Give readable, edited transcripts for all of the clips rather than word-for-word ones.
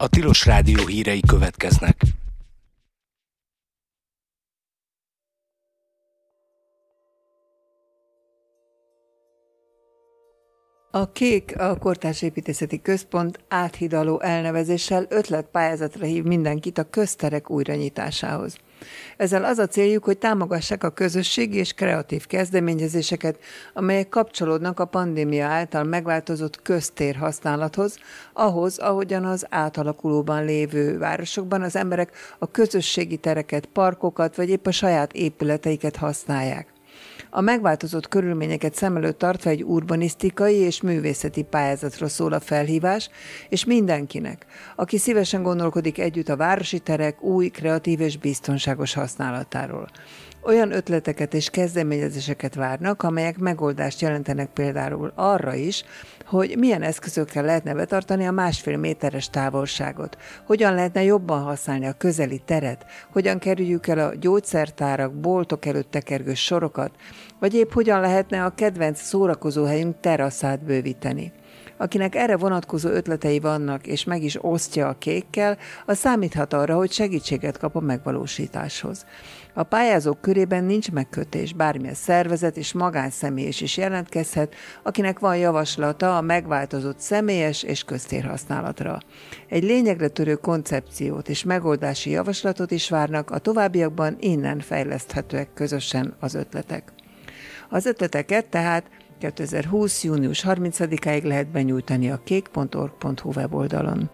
A Tilos Rádió hírei következnek. A KÉK, a Kortárs Építészeti Központ áthidaló elnevezéssel ötletpályázatra hív mindenkit a közterek újranyitásához. Ezzel az a céljuk, hogy támogassák a közösségi és kreatív kezdeményezéseket, amelyek kapcsolódnak a pandémia által megváltozott köztér használathoz, ahhoz, ahogyan az átalakulóban lévő városokban az emberek a közösségi tereket, parkokat vagy épp a saját épületeiket használják. A megváltozott körülményeket szem előtt tartva egy urbanisztikai és művészeti pályázatra szól a felhívás, és mindenkinek, aki szívesen gondolkodik együtt a városi terek új, kreatív és biztonságos használatáról. Olyan ötleteket és kezdeményezéseket várnak, amelyek megoldást jelentenek például arra is, hogy milyen eszközökkel lehetne betartani a 1,5 méteres távolságot, hogyan lehetne jobban használni a közeli teret, hogyan kerüljük el a gyógyszertárak, boltok előtt tekergő sorokat, vagy épp hogyan lehetne a kedvenc szórakozóhelyünk teraszát bővíteni. Akinek erre vonatkozó ötletei vannak, és meg is osztja a KÉK-kel, az számíthat arra, hogy segítséget kap a megvalósításhoz. A pályázók körében nincs megkötés, bármilyen szervezet és magánszemély is jelentkezhet, akinek van javaslata a megváltozott személyes és köztérhasználatra. Egy lényegre törő koncepciót és megoldási javaslatot is várnak, a továbbiakban innen fejleszthetőek közösen az ötletek. Az ötleteket tehát 2020. június 30-áig lehet benyújtani a kék.org.hu weboldalon.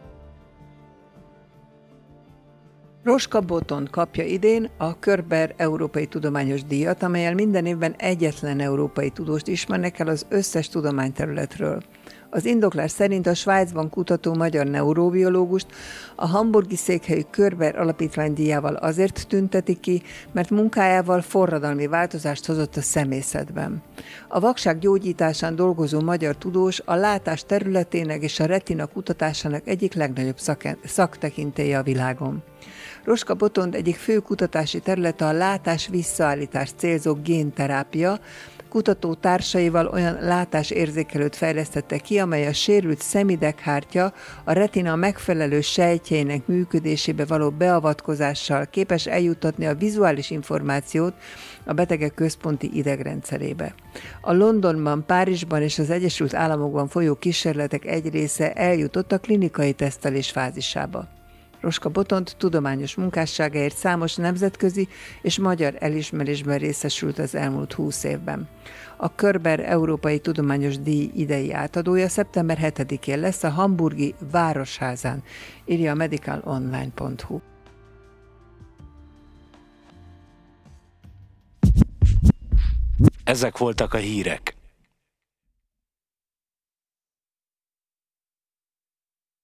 Roska Botond kapja idén a Körber Európai Tudományos Díjat, amellyel minden évben egyetlen európai tudóst ismernek el az összes tudományterületről. Az indoklás szerint a Svájcban kutató magyar neurobiológust a hamburgi székhelyű Körber Alapítvány díjával azért tüntetik ki, mert munkájával forradalmi változást hozott a szemészetben. A vakság gyógyításán dolgozó magyar tudós a látás területének és a retina kutatásának egyik legnagyobb szaktekintélye a világon. Roska Botond egyik fő kutatási területe a látás visszaállítást célzó génterápia. Kutató társaival olyan látásérzékelőt fejlesztette ki, amely a sérült szemideghártya a retina megfelelő sejtjeinek működésébe való beavatkozással képes eljuttatni a vizuális információt a betegek központi idegrendszerébe. A Londonban, Párizsban és az Egyesült Államokban folyó kísérletek egy része eljutott a klinikai tesztelés fázisába. Roska Botond tudományos munkásságáért számos nemzetközi és magyar elismerésben részesült az elmúlt 20 évben. A Körber Európai Tudományos Díj idei átadója szeptember 7-én lesz a hamburgi Városházán, írja a medicalonline.hu. Ezek voltak a hírek.